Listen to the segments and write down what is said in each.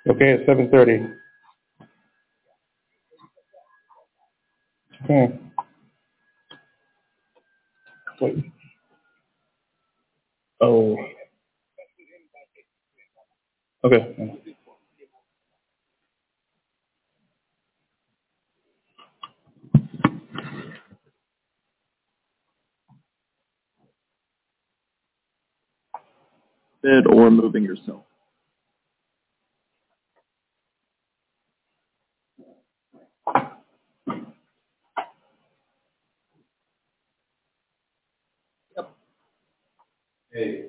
Okay, at 7:30. Okay. Wait. Oh. Okay. Or moving yourself. Hey.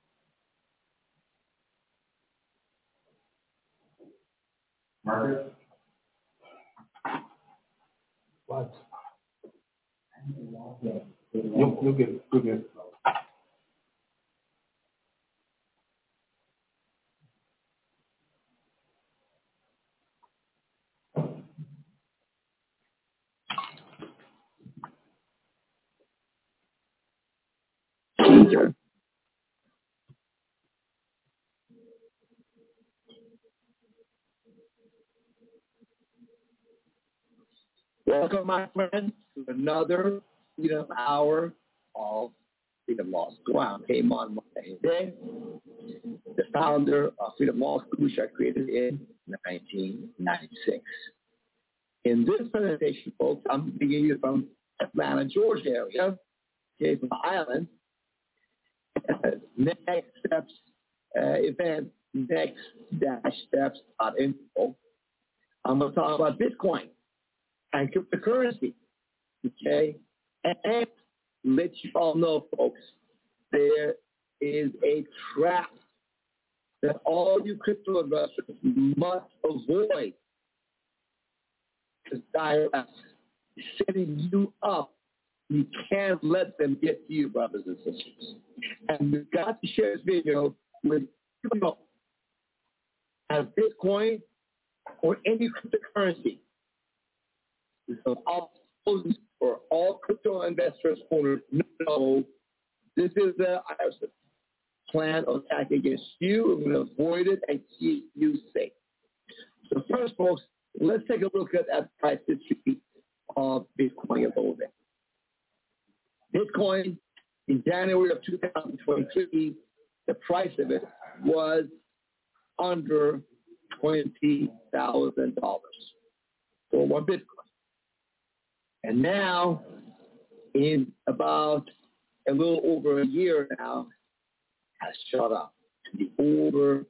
Margaret? What? You'll get it. You'll get it. Welcome, my friends, to another hour of Freedom Law School. I'm Kaimon Monday, the founder of Freedom Law School, which I created in 1996. In this presentation, folks, I'm bringing you from Atlanta, Georgia area, okay, from the island. Next steps event, next-steps.info. I'm going to talk about Bitcoin and cryptocurrency, okay? And let you all know, folks, there is a trap that all you crypto investors must avoid. Because IRS is setting you up. You can't let them get to you, brothers and sisters. And we've got to share this video with people who have Bitcoin or any cryptocurrency. So for all crypto investors, owners, know this is the IRS plan of attack against you. We're going to avoid it and keep you safe. So first, folks, let's take a look at the price history of Bitcoin a little bit. Bitcoin in January of 2023, the price of it was under $20,000 for one Bitcoin. And now, in about a little over a year now, has shot up to be over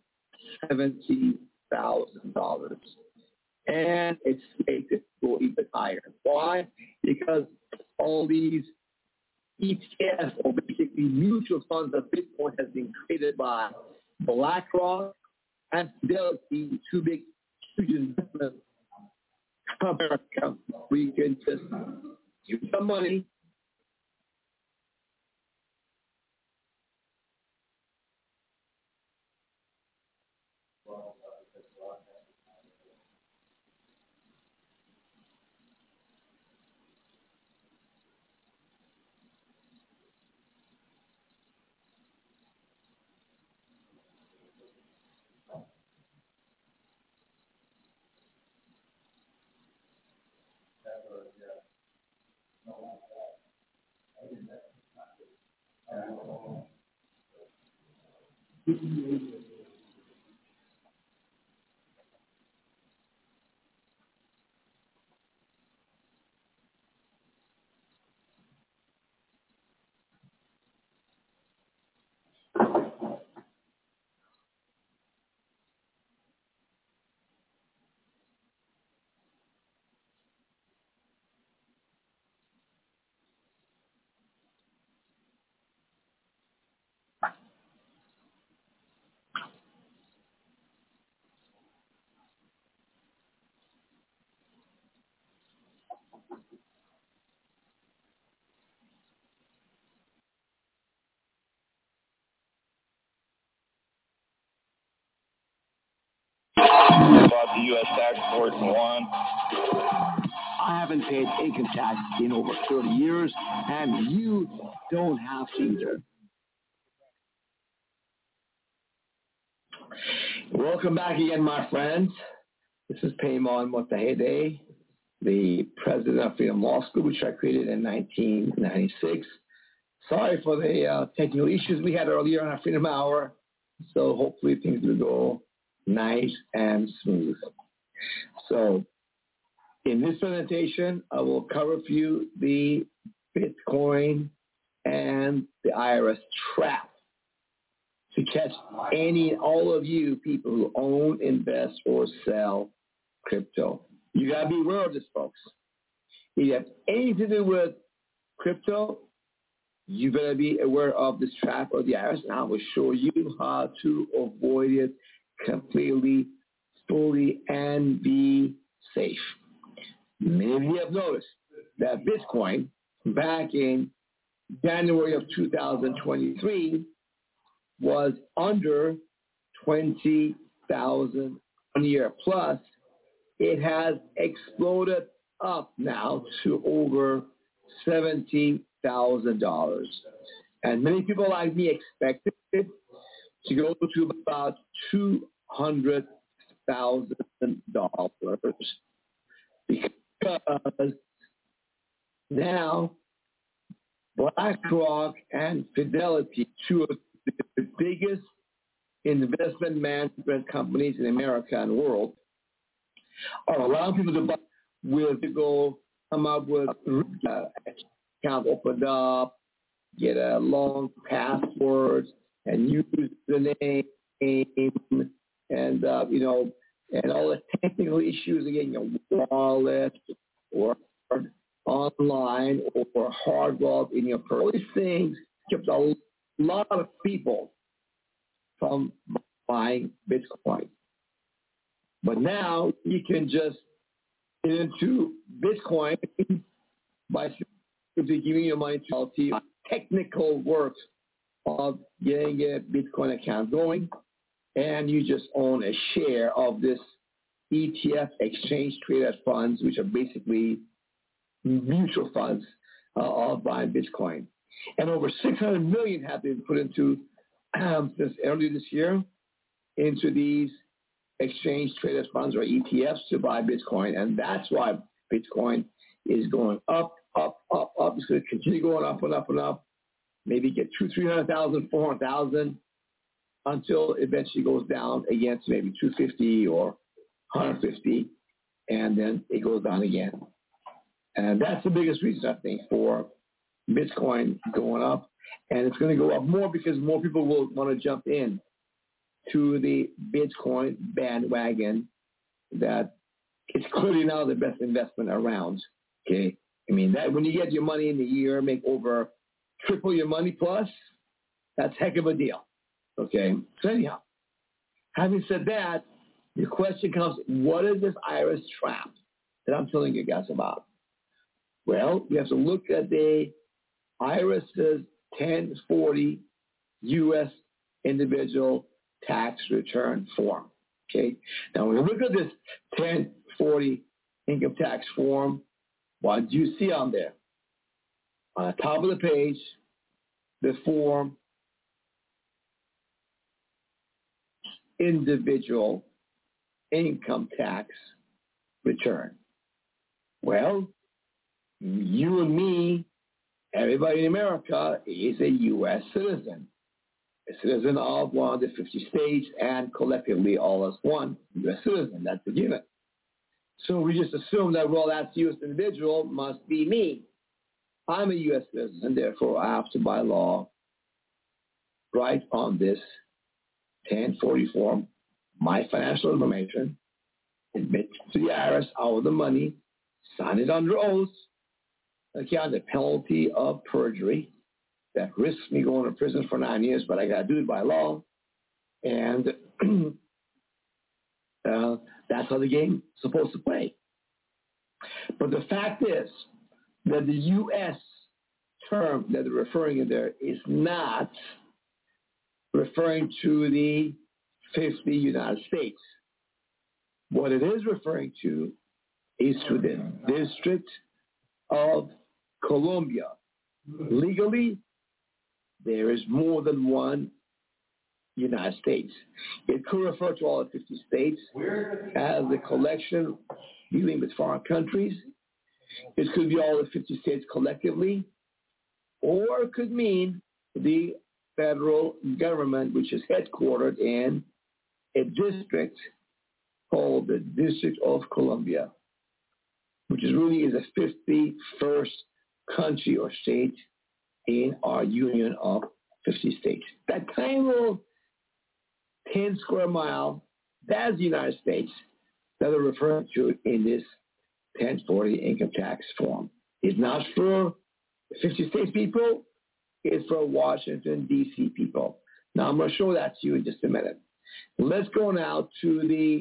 $70,000. And it's slated to go even higher. Why? Because all these ETFs, or basically mutual funds of Bitcoin, has been created by BlackRock and Fidelity, two big huge investment America, where you can just use some money. About the U.S. tax court and won. I haven't paid income tax in over 30 years, and you don't have to either. Welcome back again, my friends. This is Payman Motahede, the president of Freedom Law School, which I created in 1996. Sorry for the technical issues we had earlier on our Freedom Hour. So hopefully things will go nice and smooth. So in this presentation, I will cover for you the Bitcoin and the IRS trap to catch all of you people who own, invest, or sell crypto. You got to be aware of this, folks. If you have anything to do with crypto, you better be aware of this trap of the IRS, and I will show you how to avoid it completely, fully, and be safe. Many of you have noticed that Bitcoin, back in January of 2023, was under 20,000 1 year. Plus, it has exploded up now to over $70,000. And many people like me expected it to go to about $200,000 because now BlackRock and Fidelity, two of the biggest investment management companies in America and the world, are allowing people to buy come up with account opened up, get a long password, and use the name, and and all the technical issues of getting a wallet or online or hard wallet in your purse. These things kept a lot of people from buying Bitcoin. But now you can just get into Bitcoin by simply giving your money to LT. Technical work of getting a Bitcoin account going, and you just own a share of this ETF, exchange traded funds, which are basically mutual funds of buying Bitcoin. And over 600 million have been put into since earlier this year into these exchange traded funds or ETFs to buy Bitcoin, and that's why Bitcoin is going up, up, up, up. It's going to continue going up and up and up. Maybe get 300,000, 400,000 until eventually goes down again to maybe 250 or 150, and then it goes down again. And that's the biggest reason, I think, for Bitcoin going up. And it's going to go up more because more people will want to jump in to the Bitcoin bandwagon that is clearly now the best investment around. Okay, I mean, that when you get your money in the year, make over triple your money plus, that's a heck of a deal. Okay, so anyhow, having said that, the question comes, what is this IRS trap that I'm telling you guys about? Well, you have to look at the IRS's 1040 U.S. individual tax return form. Okay, now when you look at this 1040 income tax form, what do you see on there? On the top of the page, the form individual income tax return. Well, you and me, everybody in America is a U.S. citizen, a citizen of one of the 50 states, and collectively all as one U.S. citizen. That's a given. So we just assume that, well, that U.S. individual must be me. I'm a U.S. citizen, therefore I have to, by law, write on this 1040 form my financial information, admit to the IRS I owe the money, sign it under oath, okay, on the penalty of perjury that risks me going to prison for 9 years, but I got to do it by law. And that's how the game's supposed to play. But the fact is that the U.S. term that they're referring to there is not referring to the 50 United States. What it is referring to is to the District of Columbia. Legally, there is more than one United States. It could refer to all the 50 states as a collection dealing with foreign countries. It could be all the 50 states collectively, or it could mean the federal government, which is headquartered in a district called the District of Columbia, which is really is the 51st country or state in our union of 50 states. That tiny little 10 square mile, that's the United States that are referred to in this 1040 income tax form. It's not for 50 states people, it's for Washington, D.C. people. Now, I'm going to show that to you in just a minute. Let's go now to the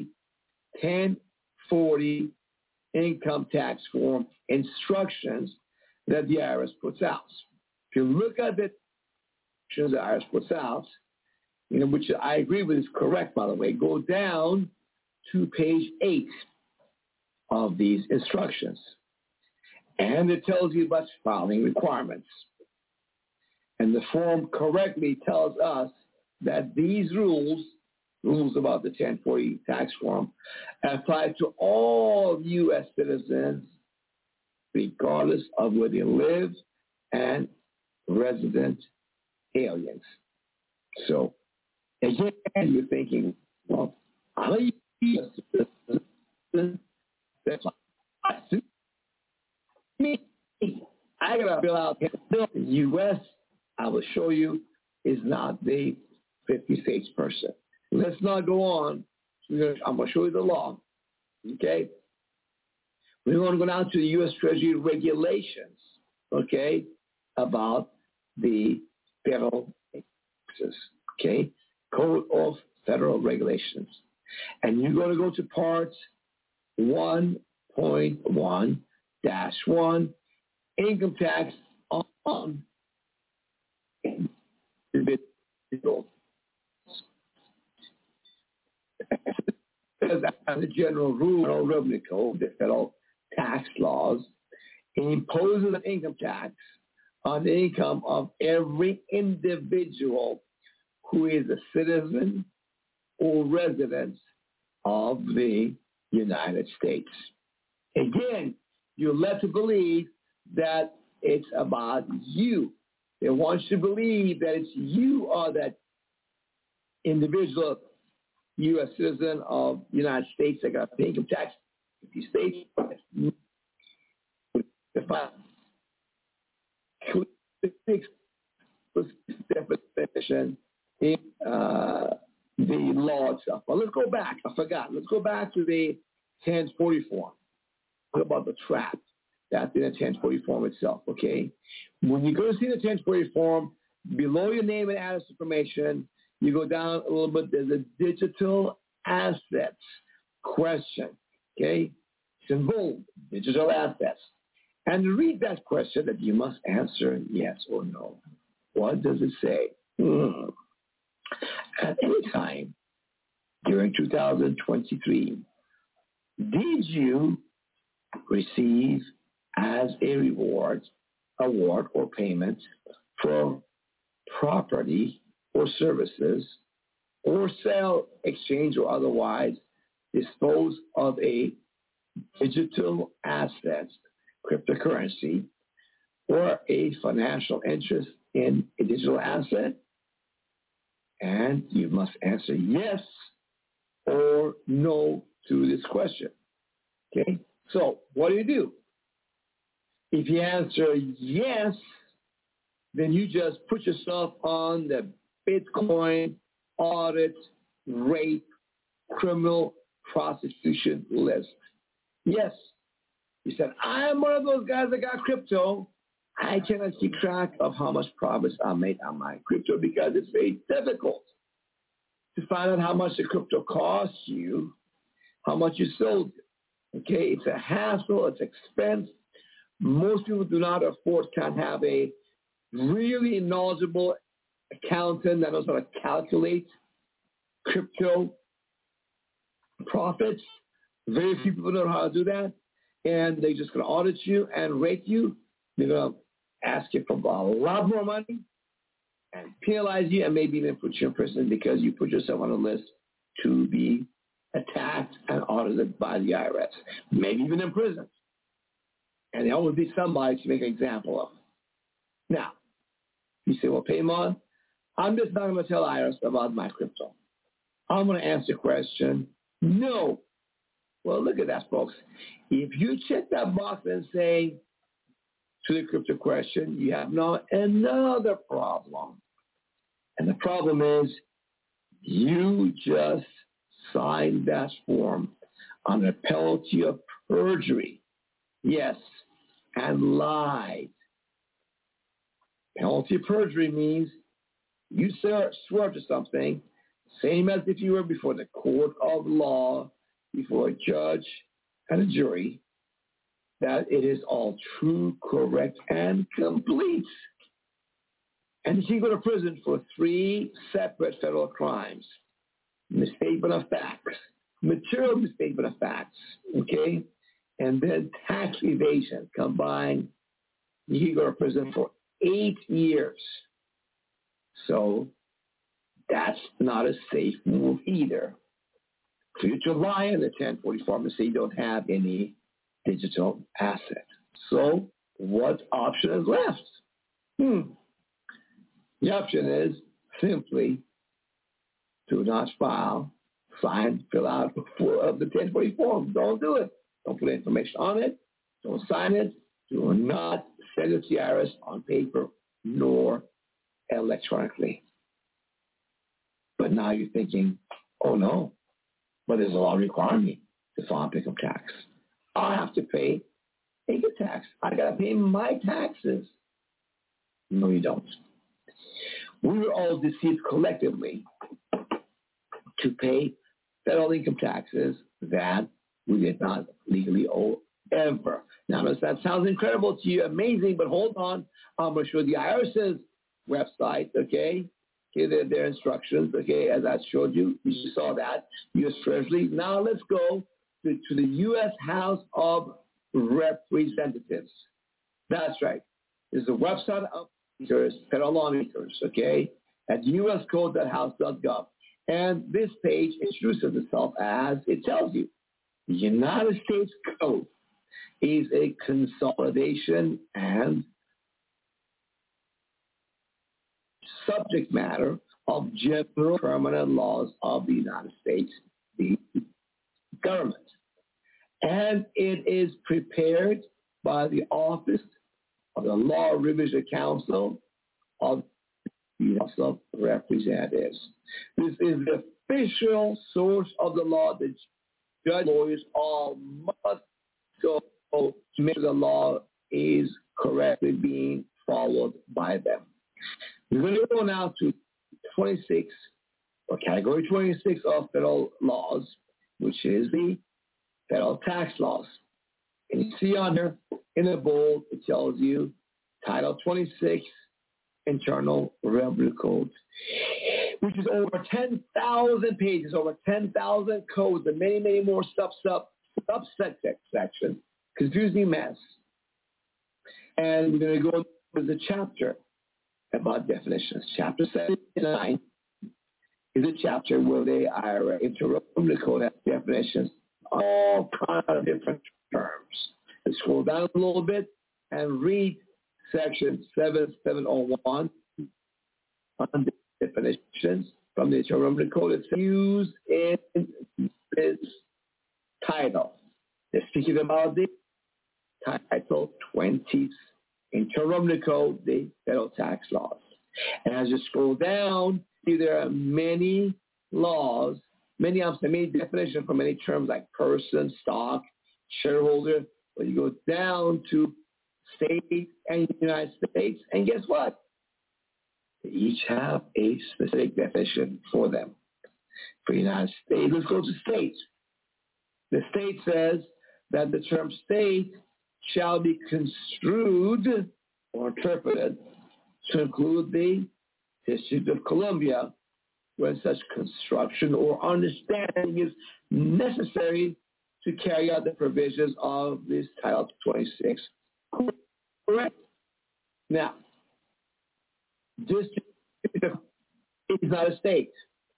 1040 income tax form instructions that the IRS puts out. If you look at the instructions the IRS puts out, which I agree with is correct, by the way, go down to page 8 of these instructions. And it tells you about filing requirements. And the form correctly tells us that these rules about the 1040 tax form, apply to all U.S. citizens, regardless of where they live, and resident aliens. So, again, you're thinking, well, I'm a U.S. citizen. That's me. I gotta fill out the U.S. I will show you is not the 50 states person. Let's not go on. I'm going to show you the law. Okay? We're going to go down to the U.S. Treasury regulations, okay, about the federal taxes, okay? Code of Federal Regulations. And you're going to go to part 1.1-1, income tax on individuals. As a general rule, Federal Revenue Code, the federal tax laws, imposes an income tax on the income of every individual who is a citizen or resident of the United States. Again, you're led to believe that it's about you. They want you to believe that it's you are that individual U.S. citizen of the United States that got to pay income tax. 50 states, definition in the law itself. Well, let's go back. I forgot. Let's go back to the 1040 form. What about the trap that's in the 1040 form itself, okay? When you go to see the 1040 form, below your name and address information, you go down a little bit, there's a digital assets question, okay? It's in bold, digital assets. And to read that question that you must answer yes or no. What does it say? At any time during 2023, did you receive as a reward, award, or payment for property or services, or sell, exchange, or otherwise dispose of a digital asset, cryptocurrency, or a financial interest in a digital asset? And you must answer yes or no to this question. Okay? So what do? If you answer yes, then you just put yourself on the Bitcoin audit, rape, criminal prosecution list. Yes. You said, I'm one of those guys that got crypto. I cannot keep track of how much profits I made on my crypto because it's very difficult to find out how much the crypto costs you, how much you sold it. Okay, it's a hassle, it's expense. Most people do not afford, can't have a really knowledgeable accountant that knows how to calculate crypto profits. Very few people know how to do that. And they're just going to audit you and rate you. They're going to ask you for a lot more money. and penalize you and maybe even put you in prison because you put yourself on a list to be attacked and audited by the IRS, maybe even in prison. And there will be somebody to make an example of. Now, you say, well, Paymon, I'm just not going to tell IRS about my crypto. I'm going to answer the question, no. Well, look at that, folks. If you check that box and say to the crypto question, you have now another problem. And the problem is you just signed that form under penalty of perjury. Yes, and lied. Penalty of perjury means you swear to something, same as if you were before the court of law, before a judge and a jury, that it is all true, correct, and complete. And you go to prison for 3 separate federal crimes. Misstatement of facts, material misstatement of facts, okay? And then tax evasion combined, you go to prison for 8 years. So that's not a safe move either. For you to lie in the 1044 and say you don't have any digital asset. So what option is left? The option is simply do not file, sign, fill out the 1040 form. Don't do it. Don't put information on it. Don't sign it. Do not send it to the IRS on paper nor electronically. But now you're thinking, oh no, but there's a law requiring me to file income tax. I have to pay income tax. I got to pay my taxes. No, you don't. We were all deceived collectively to pay federal income taxes that we did not legally owe ever. Now, that sounds incredible to you, amazing, but hold on. I'm going to show the IRS's website, okay? Here their instructions, okay, as I showed you. You saw that. U.S. Treasury. Now let's go to the U.S. House of Representatives. That's right. It's the website of federal lawmakers, okay, at uscode.house.gov. And this page introduces itself as it tells you. The United States Code is a consolidation and subject matter of general permanent laws of the United States, the government. And it is prepared by the Office of the Law Revision Council of the House of Representatives. This is the official source of the law that judge lawyers all must go to make sure the law is correctly being followed by them. We're going to go now to 26, or category 26 of federal laws, which is the federal tax laws. And you see on there in the bold, it tells you Title 26, Internal Revenue Code, which is over 10,000 pages, over 10,000 codes, and many, many more subsection, confusing mess. And we're going to go to the chapter about definitions. Chapter 79 is a chapter where the IRS Internal Revenue Code has definitions of all kinds of different terms. And scroll down a little bit and read section 7701 on definitions from the Internal Revenue Code. It's used in this title. They're speaking about the Title 20 Internal Revenue Code, the federal tax laws. And as you scroll down, see there are many laws, many definitions for many terms like person, stock, shareholder. But you go down to state and United States, and guess what? They each have a specific definition for them. For the United States, let's go to states. The state says that the term state shall be construed or interpreted to include the District of Columbia, when such construction or understanding is necessary to carry out the provisions of this Title 26. Correct. Now, District It's not a state.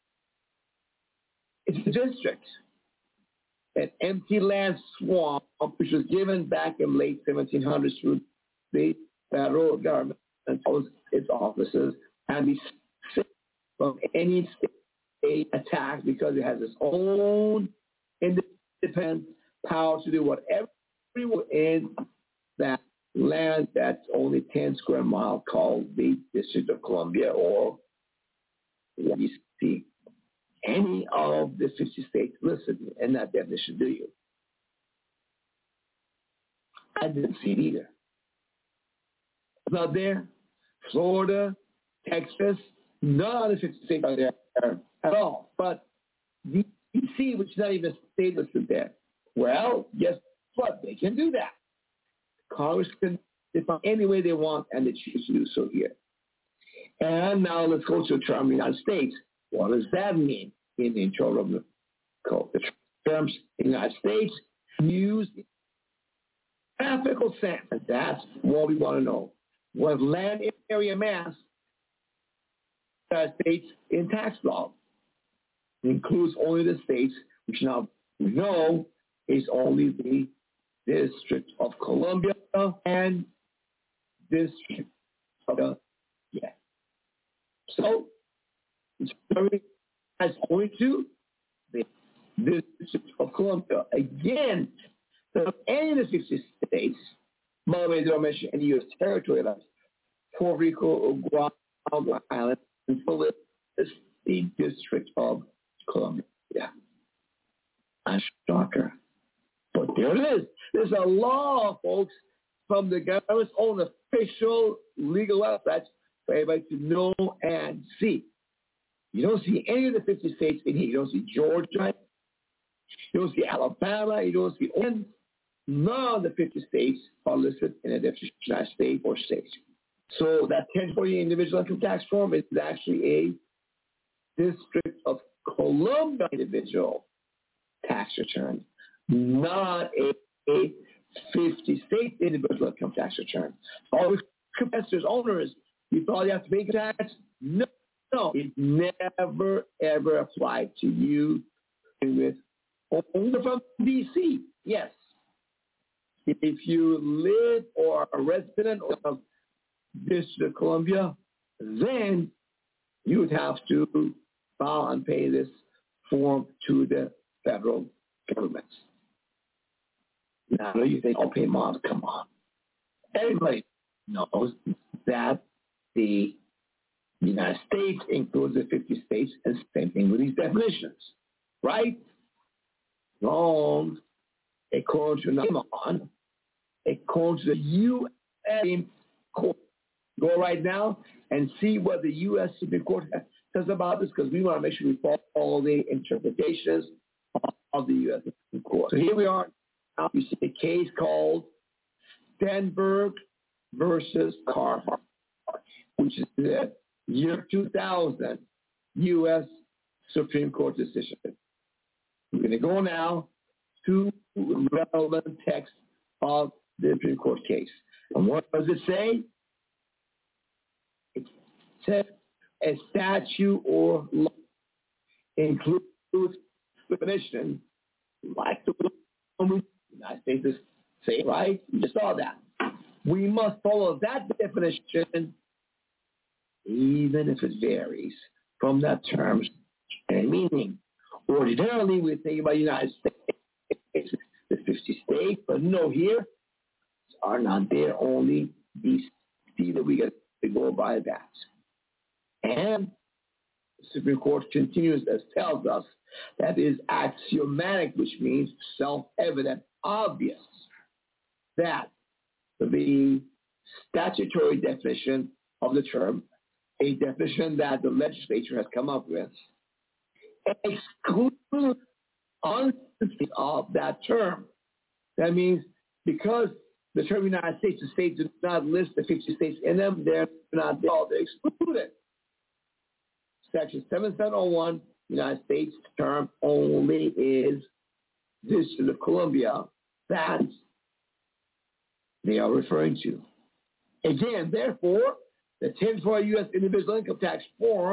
It's a district. An empty land swamp, which was given back in late 1700s to the federal government and its offices, and be safe from any state attack because it has its own independent power to do whatever in that land that's only 10 square miles, called the District of Columbia, or see any of the 50 states listed in that definition, do you? I didn't see it either. It's not there. Florida, Texas, none of the 50 states are there at all. But D.C., which is not even a state listed there, well, guess what? They can do that. Congress can define any way they want, and they choose to do so here. And now let's go to the term United States. What does that mean in the Internal Code? The terms United States used in graphical sense. And that's what we want to know. What land area mass United States in tax law includes only the states, which now we know is only the District of Columbia and District of So it's only to the District of Columbia. Again, so any of the 50 states, by the way, don't mention any U.S. territory like Puerto Rico, Guam, Island, and so is the District of Columbia. A shocker. But there it is. There's a law, folks, from the government's own official legal website for everybody to know and see. You don't see any of the 50 states in here. You don't see Georgia. You don't see Alabama. You don't see Oregon. None of the 50 states are listed in a definition of state or state. So that 1040 individual income tax form is actually a District of Columbia individual tax return, not a 50-state individual income tax return. All the investors, owners, you thought you have to pay tax? No, it never, ever applied to you with only from D.C. Yes. If you live or are a resident of District of Columbia, then you would have to file and pay this form to the federal government. Now, you think, oh, pay mom, come on. Everybody knows that the United States includes the 50 states, and same thing with these definitions, right? Wrong. According to Naaman, according to the U.S. Court. Go right now and see what the U.S. Supreme Court says about this, because we want to make sure we follow all the interpretations of the U.S. Supreme Court. So here we are. Now you see a case called Stenberg versus Carhart, which is the year 2000 U.S. Supreme Court decision. We're going to go now to relevant text of the Supreme Court case. And what does it say? It says a statute or law includes definition like the United States is saying, right? You just saw that. We must follow that definition even if it varies from that term's meaning. Ordinarily, we think about the United States, the 50 states, but no, here are not there, only these that we get to go by that. And the Supreme Court continues as tells us that is axiomatic, which means self-evident, obvious, that the statutory definition of the term, a definition that the legislature has come up with, excludes of that term. That means because the term United States, the states do not list the 50 states in them, they're not there, they're excluded. Section 7701, United States term only is District of Columbia that they are referring to. Again, therefore, the 1040 U.S. individual income tax form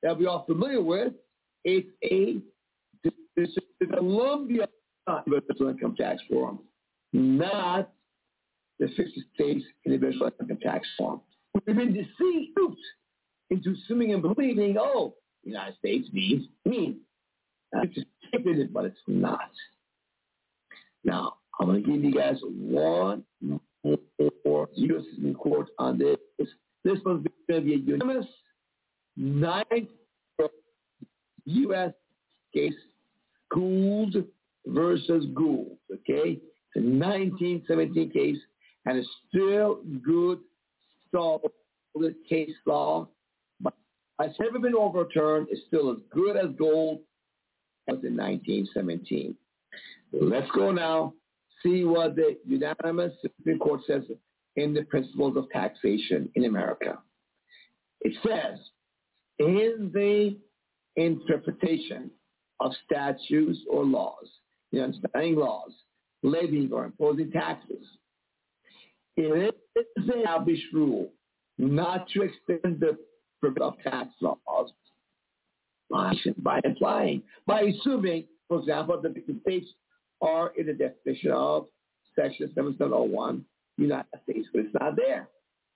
that we are familiar with. It's the Columbia Universal Income Tax Form, not the 50 states individual income tax form. We've been deceived into assuming and believing, the United States means. It's just but it's not. Now, I'm going to give you guys one more U.S. Supreme Court on this. This one's going to be a unanimous 9th U.S. case, Gould versus Gould, okay? It's a 1917 case, and it's still good, solid case law, but it's never been overturned. It's still as good as Gould as in 1917. Let's go now, see what the unanimous Supreme Court says in the principles of taxation in America. It says, in the interpretation of statutes or laws, understanding laws, levying or imposing taxes, it is an established rule not to extend the purpose of tax laws by assuming, for example, that the states are in the definition of Section 7701, United States, but it's not there.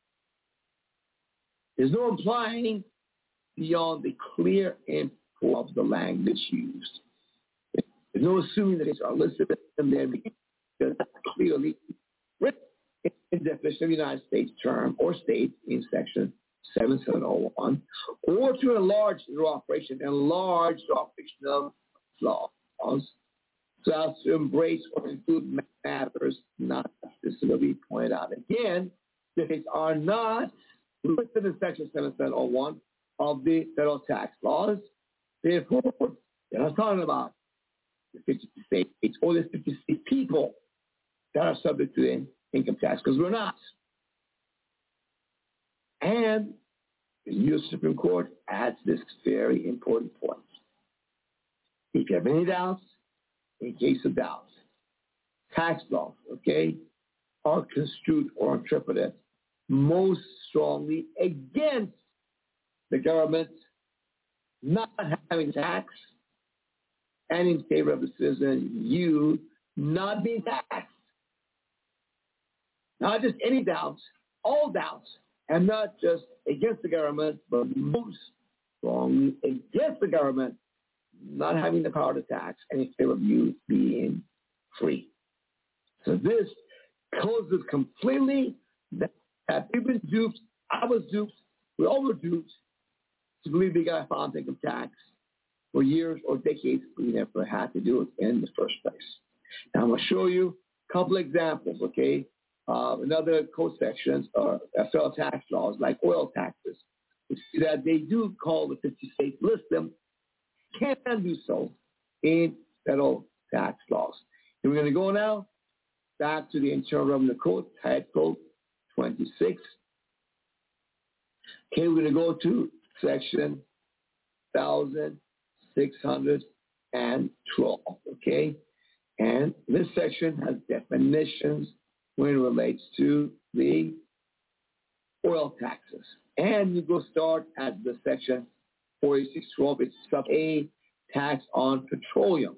There's no implying beyond the clear import of the language used. There's no assuming that it's are listed in there because that's clearly written in the definition of the United States term or state in Section 7701, or to enlarge their operation of laws, so as to embrace or include matters not specifically pointed out. Again, the states are not listed in Section 7701 of the federal tax laws. Therefore, they're not talking about the 50 states or the 50 people that are subject to the income tax, because we're not. And the U.S. Supreme Court adds this very important point. If you have any doubts, in case of doubts, tax laws, are construed or interpreted most strongly against the government not having tax and in favor of the citizen, you not being taxed. Not just any doubts, all doubts, and not just against the government, but most strongly against the government not having the power to tax and in favor of you being free. So this closes completely that we've been duped. I was duped. We all were duped to believe we got a file income tax for years or decades, but we never had to do it in the first place. Now I'm going to show you a couple examples, another code sections or federal tax laws like oil taxes. You see that they do call the 50 states, list them, can do so in federal tax laws. And we're going to go now back to the Internal Revenue Code, Title 26. We're going to go to section 1612, And this section has definitions when it relates to the oil taxes. And you go start at the section 4612. It's sub A, tax on petroleum.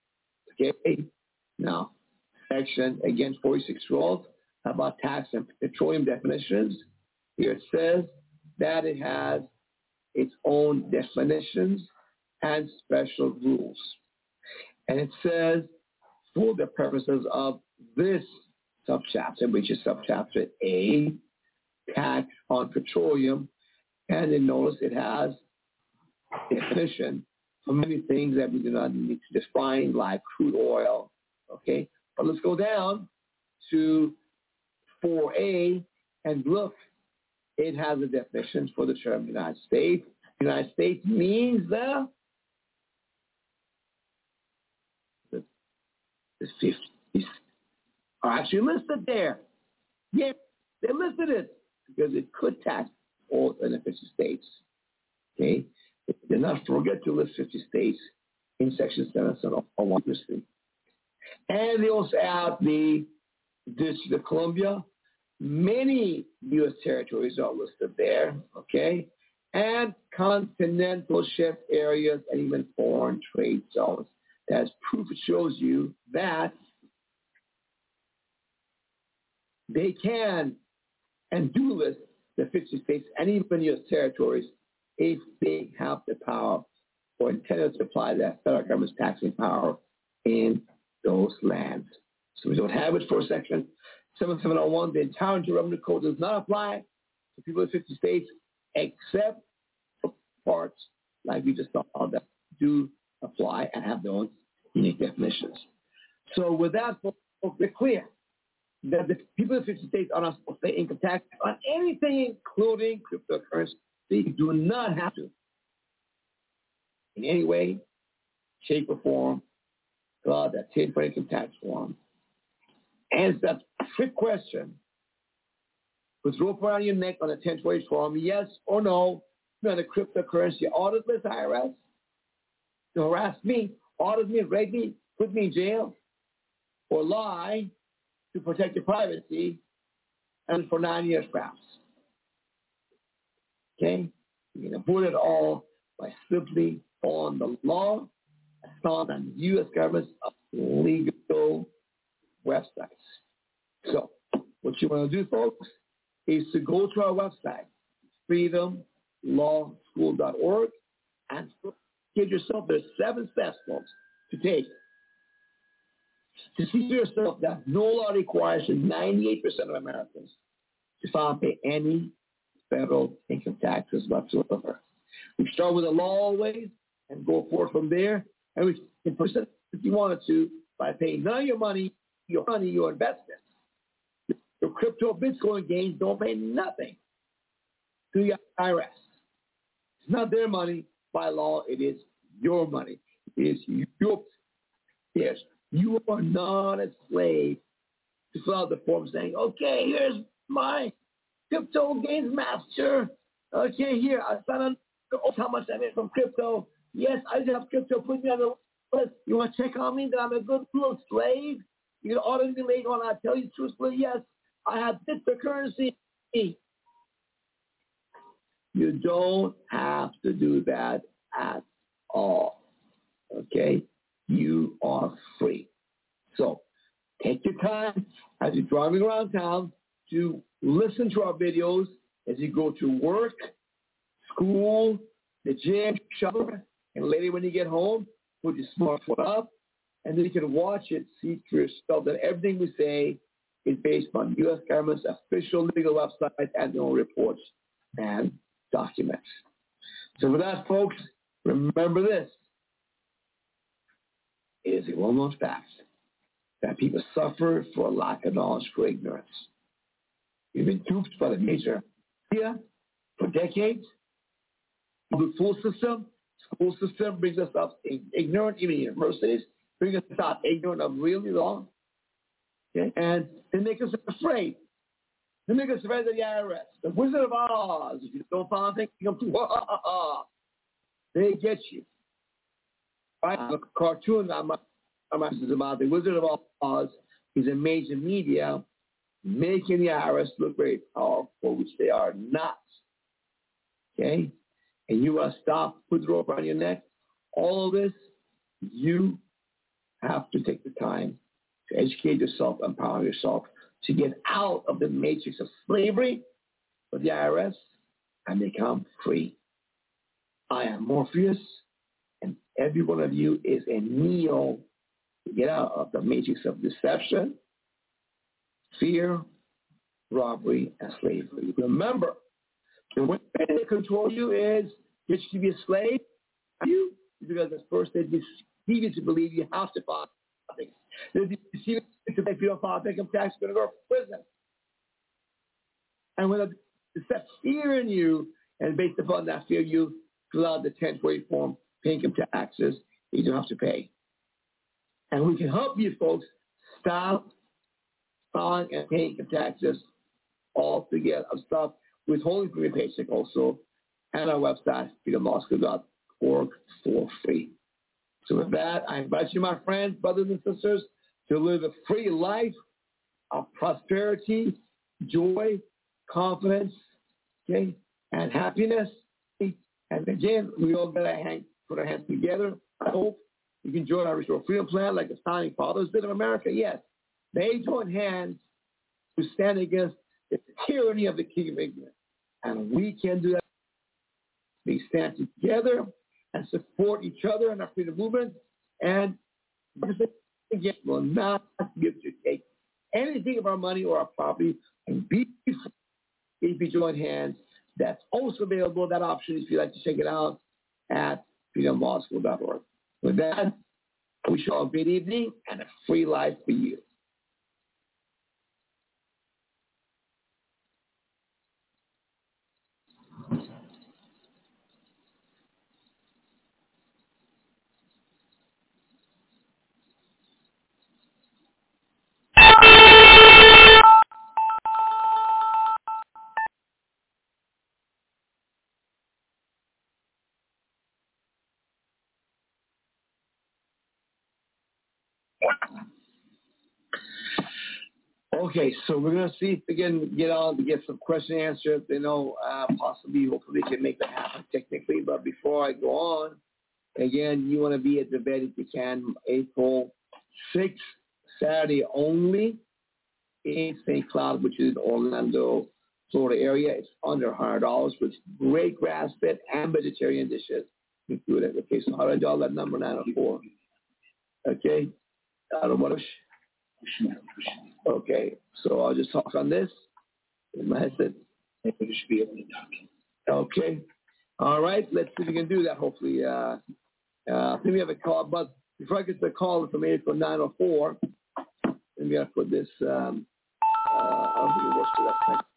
Now, section, again, 4612, about tax and petroleum definitions. Here it says that it has its own definitions and special rules. And it says, for the purposes of this subchapter, which is subchapter A, tax on petroleum, and then notice it has definition for many things that we do not need to define, like crude oil, But let's go down to 4A and look. It has a definition for the term United States. United States means the 50s are actually listed there. Yeah, they listed it because it could tax all in the 50 states. They did not forget to list 50 states in Section 701. And they also add the District of Columbia. Many U.S. territories are listed there, and continental shelf areas, and even foreign trade zones. That's proof it shows you that they can and do list the 50 states and even U.S. territories if they have the power or intended to apply that federal government's taxing power in those lands. So we don't have it for Section 7701. The entire Internal Revenue Code does not apply to people in 50 states except for parts like we just saw that do apply and have their own unique definitions. So with that, folks, we're clear that the people in 50 states are not supposed to pay income tax on anything, including cryptocurrency. They do not have to, in any way, shape, or form, fill out that 10 for income tax form. Answer that trick question. Put rope around your neck on a 1040 form, yes or no, on the cryptocurrency audit list, IRS. To harass me, audit me, rate me, put me in jail, or lie to protect your privacy, and for 9 years perhaps. Okay? You can avoid it all by simply following the law as found on U.S. government's legal websites. So, what you want to do, folks, is to go to our website, freedomlawschool.org, and give yourself the 7 steps, folks, to take to see for yourself that no law requires 98% of Americans to file and pay any federal income taxes whatsoever. We start with the law always and go forward from there, and we can present if you wanted to by paying none of your money, your investments. Your crypto Bitcoin gains don't pay nothing to your IRS. It's not their money. By law, it is your money. It is your yes. You are not a slave to fill out the form saying, okay, here's my crypto gains master. Okay, here, I found out how much I made from crypto. Yes, I just have crypto. Put me on the list. You want to check on me that I'm a good little slave? You can audit me later on. I'll tell you truthfully, yes, I have cryptocurrency. You don't have to do that at all. Okay? You are free. So take your time as you're driving around town to listen to our videos as you go to work, school, the gym, shower, and later when you get home, put your smartphone up, and then you can watch it, see for yourself that everything we say is based on U.S. government's official legal website, annual reports, and documents. So with that, folks, remember this. It is a well-known fact that people suffer for lack of knowledge, for ignorance. We've been duped by the major media for decades. The school system brings us up ignorant, even universities bring us up ignorant of real law. Okay? And they make us afraid. They make us afraid of the IRS, the Wizard of Oz. If you don't follow anything, you come to they get you. I have a cartoon about the Wizard of Oz. Is a major media making the IRS look very powerful, which they are not. Okay? And you want to stop, put the rope around your neck. All of this, you have to take the time to educate yourself, empower yourself, to get out of the matrix of slavery for the IRS and become free. I am Morpheus, and every one of you is a Neo to get out of the matrix of deception, fear, robbery, and slavery. Remember, the way they control you is get you to be a slave. You, because at first they deceive you to believe you have to file something. They deceive you to think if you don't file income tax, you're going to go to prison. And when they set fear in you, and based upon that fear, you fill out the 1040 form, pay income taxes, you don't have to pay. And we can help you folks stop filing and paying income taxes altogether. Stop withholding from your paycheck also, and our website, freedomlawschool.org, for free. So with that, I invite you, my friends, brothers and sisters, to live a free life of prosperity, joy, confidence, okay, and happiness. And again, we all gotta put our hands together. I hope you can join our Restore Freedom Plan like the founding fathers did of America. Yes, they joined hands to stand against the tyranny of the king of ignorance. And we can do that. We stand together and support each other in our freedom movement. And again, will not give to take anything of our money or our property and be free if we join hands. That's also available, that option, if you'd like to check it out at freedommoscow.org. With that, I wish you all a good evening and a free life for you. Okay, so we're going to see if we can get some question answered. Possibly, hopefully, we can make that happen technically. But before I go on, again, you want to be at the event if you can, April 6th, Saturday only, in St. Cloud, which is Orlando, Florida area. It's under $100 with great grass-fed and vegetarian dishes included. Okay, so how do I dial that number? 904. Okay, okay, so I'll just talk on this in my headset. You should be able to talk. Okay, all right, let's see if we can do that. Hopefully, I think we have a call, but before I get the call from 904, let me put this. I don't think it works for that thing.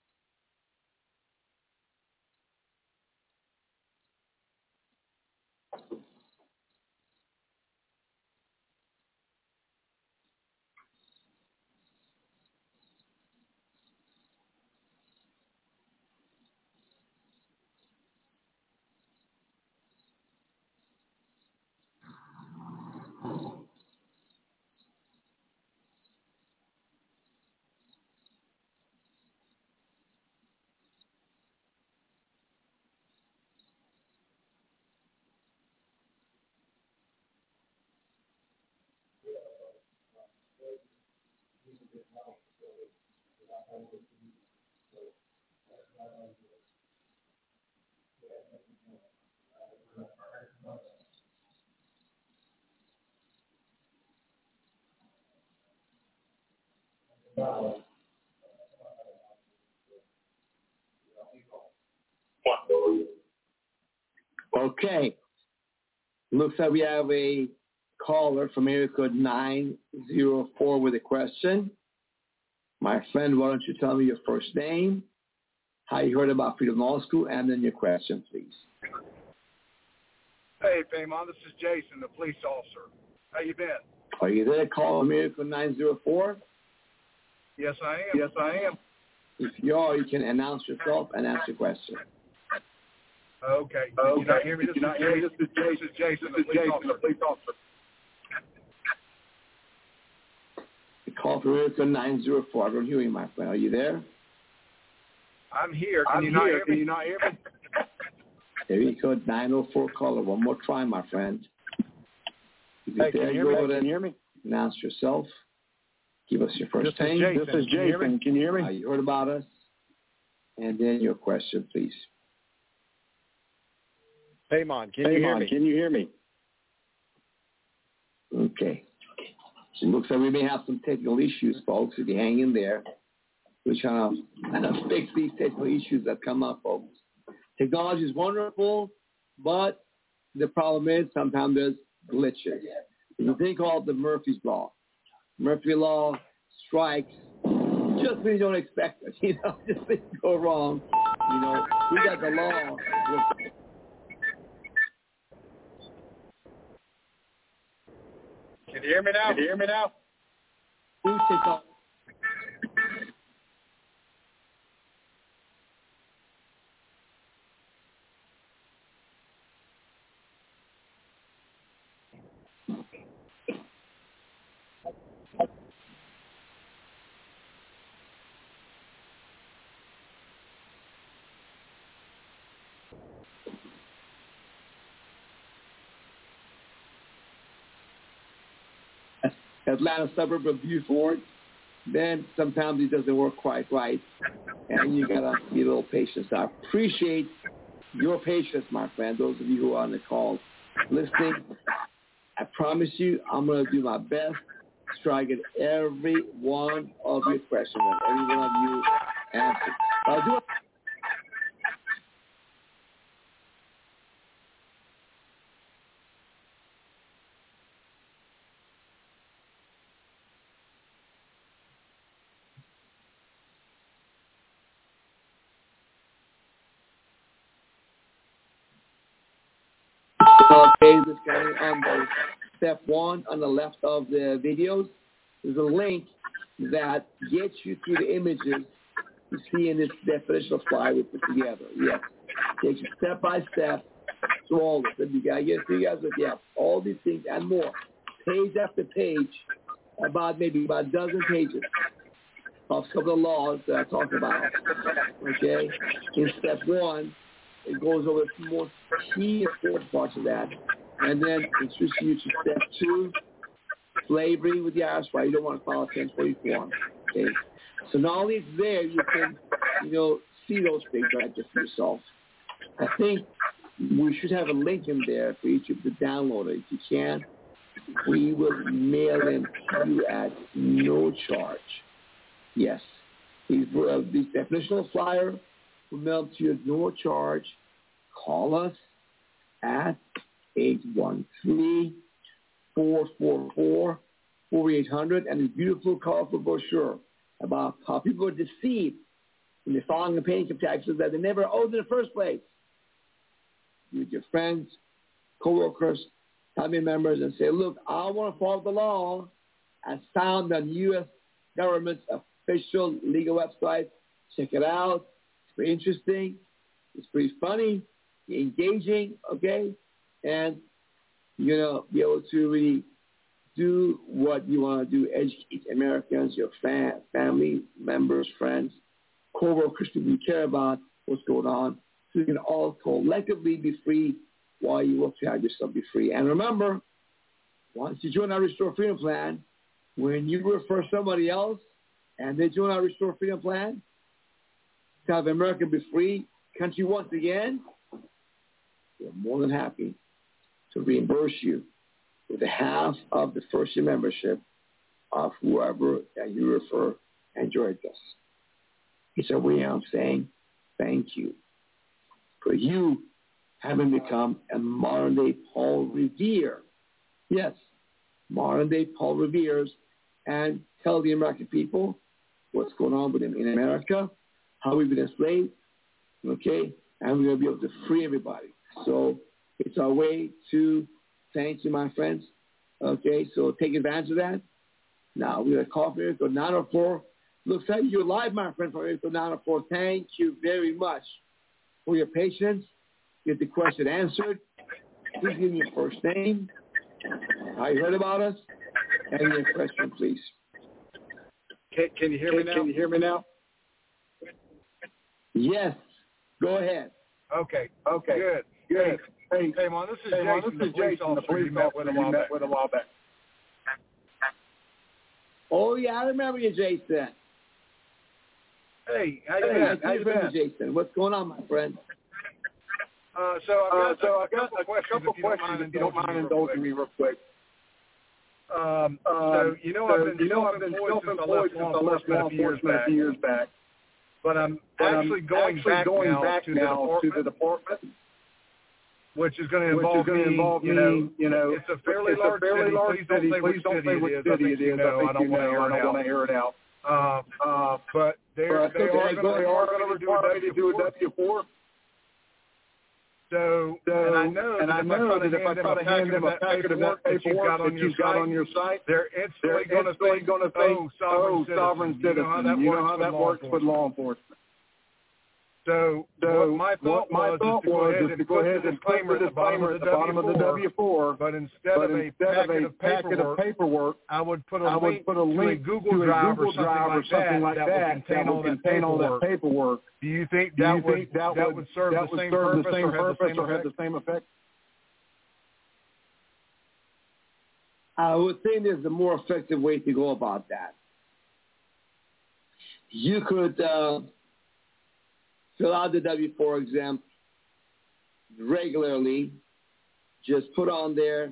Okay. Looks like we have a caller from area code 904 with a question. My friend, why don't you tell me your first name, how you heard about Freedom Law School, and then your question, please. Hey, Paimon, this is Jason, the police officer. How you been? Are you there? Call from area code 904. Yes, I am. Yes, I am. If you are, you can announce yourself and ask your question. Okay. Did you not hear me? This is Jason, the police officer. The call from area code 904. I don't hear you, my friend. Are you there? I'm here. Can you not hear me? Area code 904 caller. One more try, my friend. Hey, can you hear me? Announce yourself. Give us your first name. This is Jason. Can you hear me? How you heard about us. And then your question, please. Paimon, can you hear me? Okay. So it looks like we may have some technical issues, folks. If you hang in there, we're trying to fix these technical issues that come up, folks. Technology is wonderful, but the problem is sometimes there's glitches. You think of the Murphy's Law. Murphy Law strikes just when you don't expect it. Just things go wrong. We got the law. Can you hear me now? Who's technology? Atlanta suburb of Beaufort, then sometimes it doesn't work quite right, and you gotta be a little patient. So I appreciate your patience, my friend. Those of you who are on the call listening, I promise you, I'm gonna do my best to try to get every one of your questions and every one of you answered. I'll do it. Okay, this guy on the step one on the left of the videos, there's a link that gets you to the images you see in this definitional slide we put together. Yes, takes you step by step through all this. And you guys with all these things and more, page after page, about a dozen pages of some of the laws that I talk about. Okay, in step one, it goes over some more key important parts of that. And then introduces you to step two, slavery with the Irish right. You don't want to follow 1044. Okay. So not only it's there, you can, see those things right just for yourself. I think we should have a link in there for each of you to download it. If you can, we will mail them to you at no charge. Yes. These definitional flyer will mail to you at no charge. Call us at 813-444-4800 and a beautiful, colorful brochure about how people are deceived in the filing and paying income taxes that they never owed in the first place. With your friends, co-workers, family members, and say, look, I want to follow the law as found on U.S. government's official legal website. Check it out. It's very interesting. It's pretty funny, engaging, okay? And you're going to be able to really do what you want to do, educate Americans, your family members, friends, co-workers, people you care about, what's going on, so you can all collectively be free while you work to have yourself be free. And remember, once you join our Restore Freedom Plan, when you refer somebody else and they join our Restore Freedom Plan to have America be free, country once again, we're more than happy to reimburse you with a half of the first year membership of whoever that you refer and joined us. It's a way of saying thank you for you having become a modern-day Paul Revere. Yes, modern-day Paul Revere's, and tell the American people what's going on with them in America, how we've been enslaved, okay, and we're going to be able to free everybody. So it's our way to thank you, my friends. Okay, so take advantage of that. Now, we're going to call for Area Code 904. Looks like you're live, my friend, from Area Code 904. Thank you very much for your patience. Get the question answered. Please give me your first name, how you heard about us, and your question, please. Can you hear me now? Can you hear me now? Yes. Go ahead. Okay. Good. Hey, man, this is Jason, the police officer you met with a while back. Oh, yeah, I remember you, Jason. Hey, how you been? Jason? What's going on, my friend? So I've got a couple questions if you don't mind indulging me real quick. So I've been self-employed since I left law enforcement a few years back. But I'm actually going back now to the department, which is going to involve me. It's a fairly large city. Please don't say which city it is. I don't want to air it out. But they are going to do a W-4. So, and I know that if I try to hand them a packet of that paperwork that you've got on your site, they're instantly going to say, oh, sovereign citizen. You know how that works with law enforcement. So my thought was to go ahead and put the disclaimer at the bottom of the W-4, but instead of a packet of paperwork, I would put a link to a Google Drive or something like that that would contain all that paperwork. Do you think that would serve the same purpose or have the same effect? I would think there's a more effective way to go about that. You could fill out the W-4 exam regularly. Just put on there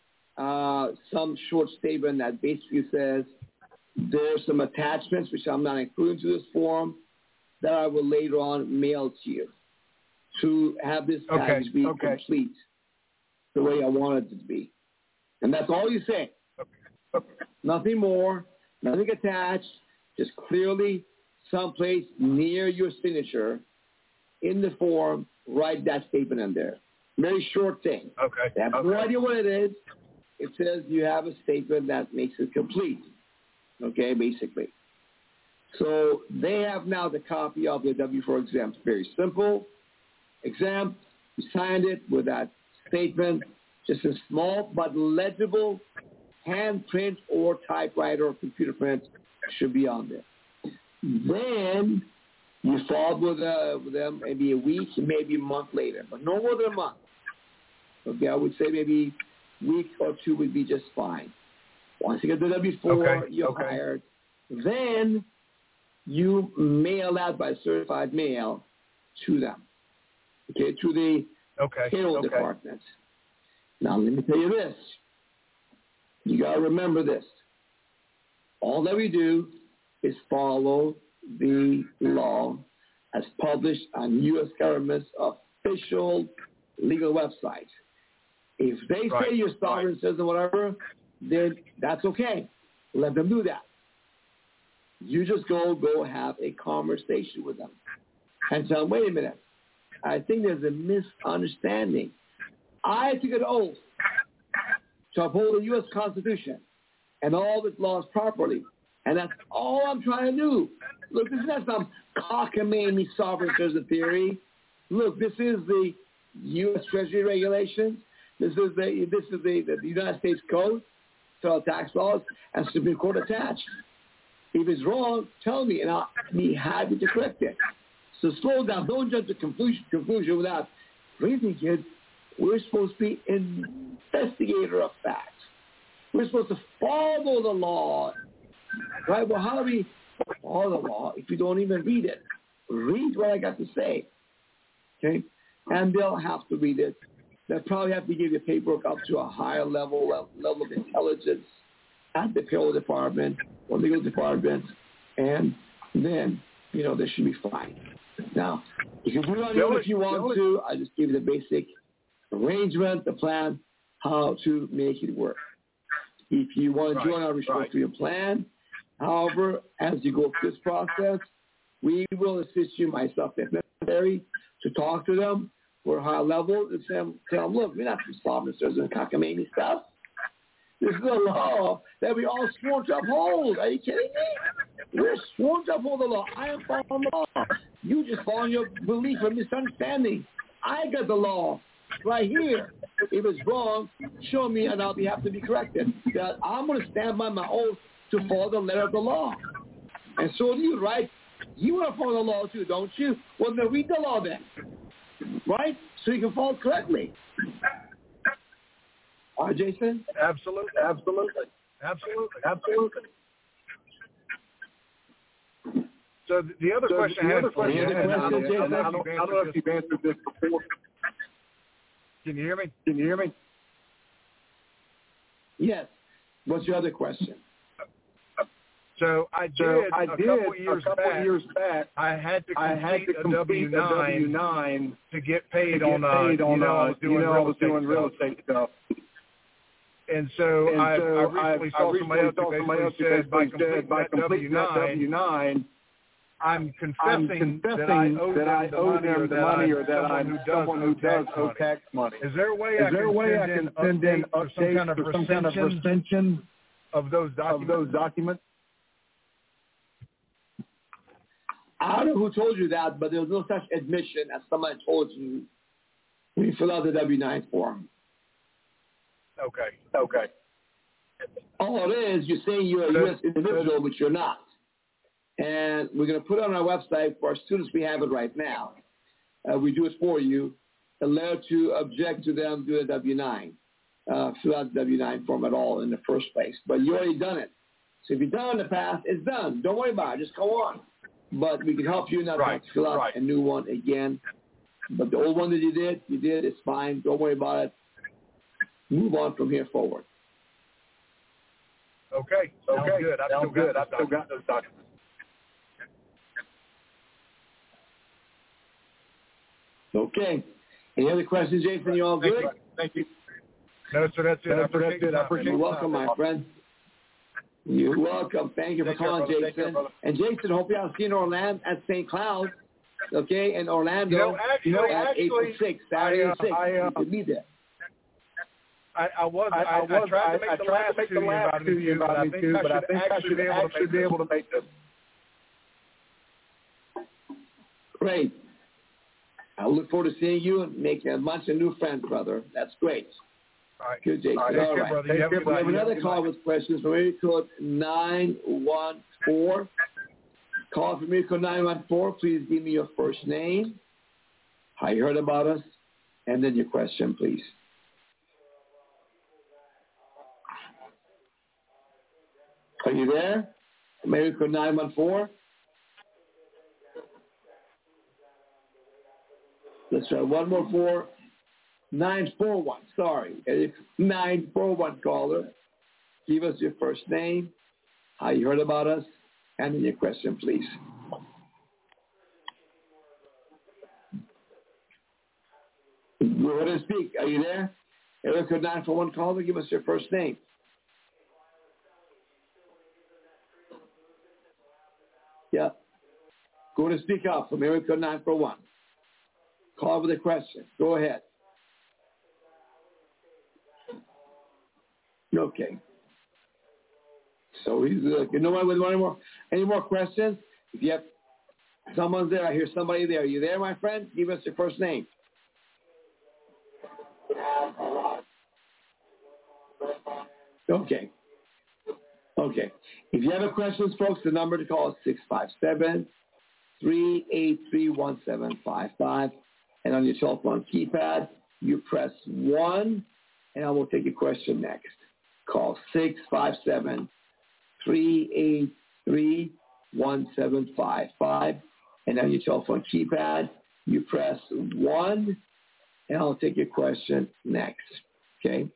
some short statement that basically says there's some attachments which I'm not including to this form that I will later on mail to you to have this package be complete the way I want it to be. And that's all you say. Nothing more, nothing attached, just clearly someplace near your signature in the form, write that statement in there. Very short thing. They have no idea what it is. It says you have a statement that makes it complete. Okay, basically. So they have now the copy of the W-4 exam. It's very simple. Exam, you signed it with that statement, just a small but legible hand print or typewriter or computer print should be on there. Then you follow with them maybe a week, maybe a month later, but no more than a month. Okay, I would say maybe a week or two would be just fine. Once you get the W-4, you're hired. Then you mail out by certified mail to them, okay, to the payroll department. Now, let me tell you this. You got to remember this. All that we do is follow the law as published on U.S. government's official legal website. If they say you're sovereign citizen or whatever, then that's okay. Let them do that. You just go have a conversation with them and tell them, wait a minute, I think there's a misunderstanding. I took an oath to uphold the U.S. Constitution and all of its laws properly, and that's all I'm trying to do. Look, this is not some cockamamie sovereign citizen theory. Look, this is the U.S. Treasury regulations. This is the United States Code, federal tax laws, and Supreme Court attached. If it's wrong, tell me, and I'll be happy to correct it. So slow down. Don't jump to conclusion without reasoning, kids. We're supposed to be an investigator of facts. We're supposed to follow the law, right? Well, how do we follow the law if you don't even read it? Read what I got to say, okay? And they'll have to read it. They'll probably have to give you paperwork up to a higher level of intelligence at the payroll department or legal department, and then, they should be fine. Now, if you do it on your own if you want to, I just give you the basic arrangement, the plan, how to make it work. If you want to join our response to your plan, however, as you go through this process, we will assist you, myself, if necessary, to talk to them for a high level and tell them, look, we're not some sovereign citizens and cockamamie stuff. This is a law that we all sworn to uphold. Are you kidding me? We're sworn to uphold the law. I am following the law. You just follow your belief or misunderstanding. I got the law right here. If it's wrong, show me and I'll be happy to be corrected. That I'm going to stand by my oath to follow the letter of the law. And so do you, right? You want to follow the law too, don't you? Well, then read the law then, right? So you can follow it correctly. All right, Jason? Absolutely. So the other question I had for you, I don't know if you've answered this before. Can you hear me? Yes. What's your other question? So I did a couple years back. I had to complete a W-9 to get paid on. I was doing real estate stuff. And so I recently saw somebody else who said by completing that W-9, I'm confessing that I owe them the money or that I'm someone who does owe tax money. Is there a way I can send in updates or some kind of recension of those documents? I don't know who told you that, but there was no such admission as somebody told you when you fill out the W-9 form. Okay. All it is, you're saying you're a U.S. individual, which you're not. And we're going to put it on our website for our students. We have it right now. We do it for you. A letter to object to them do a W-9. fill out the W-9 form at all in the first place. But you already done it. So if you've done it in the past, it's done. Don't worry about it. Just go on. But we can help you not have to fill out a new one again. But the old one that you did. It's fine. Don't worry about it. Move on from here forward. Okay. Sounds good. I've still got those documents. Okay. Any other questions, Jason? You all good? Thank you. No, sir, that's it. I appreciate it. You're welcome, my friend. You're welcome. Thank you for calling, Jason. And Jason, hope you all see you in Orlando at St. Cloud. Okay, in Orlando. At April 6th, Saturday 6th. You can be there. I tried to make the last two you about me too, but I think I should be able to make them. Great. I look forward to seeing you and making a bunch of new friends, brother. That's great. All right. Good, Jason. All right. Brother. We have another call with questions from area code 914. Call from area code 914. Please give me your first name, how you heard about us, and then your question, please. Are you there? Area code 914. Let's try 114. 941, sorry. 941 caller. Give us your first name, how you heard about us, and then your question, please. Go ahead and speak. Are you there? Area code 941 caller, give us your first name. Yeah. Go to speak up from area code 941. Call with a question. Go ahead. Okay. So he's you know what? With any more questions? If you have someone's there, I hear somebody there. Are you there, my friend? Give us your first name. Okay. Okay. If you have any questions, folks, the number to call is 657-383-1755. And on your telephone keypad, you press 1, and I will take a question next. Call 657-383-1755. And on your telephone keypad, you press 1, and I'll take your question next. Okay?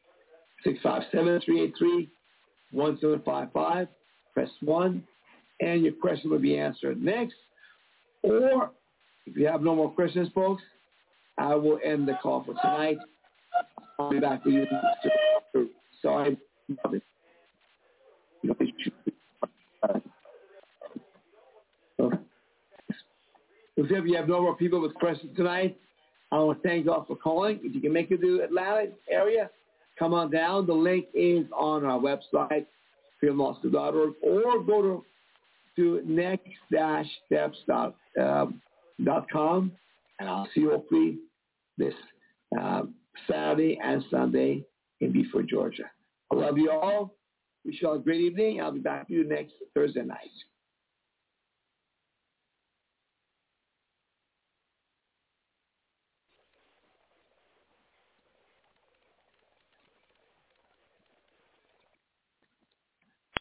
657-383-1755. Press 1, and your question will be answered next. Or, if you have no more questions, folks, I will end the call for tonight. I'll be back with you. Sorry. If you have no more people with questions tonight, I want to thank you all for calling. If you can make it to Atlanta area, come on down. The link is on our website, freedomlawschool.org, or go to next-steps.com, and I'll see you hopefully this Saturday and Sunday in Beaufort, Georgia. I love you all. Wish you all a great evening. I'll be back with you next Thursday night.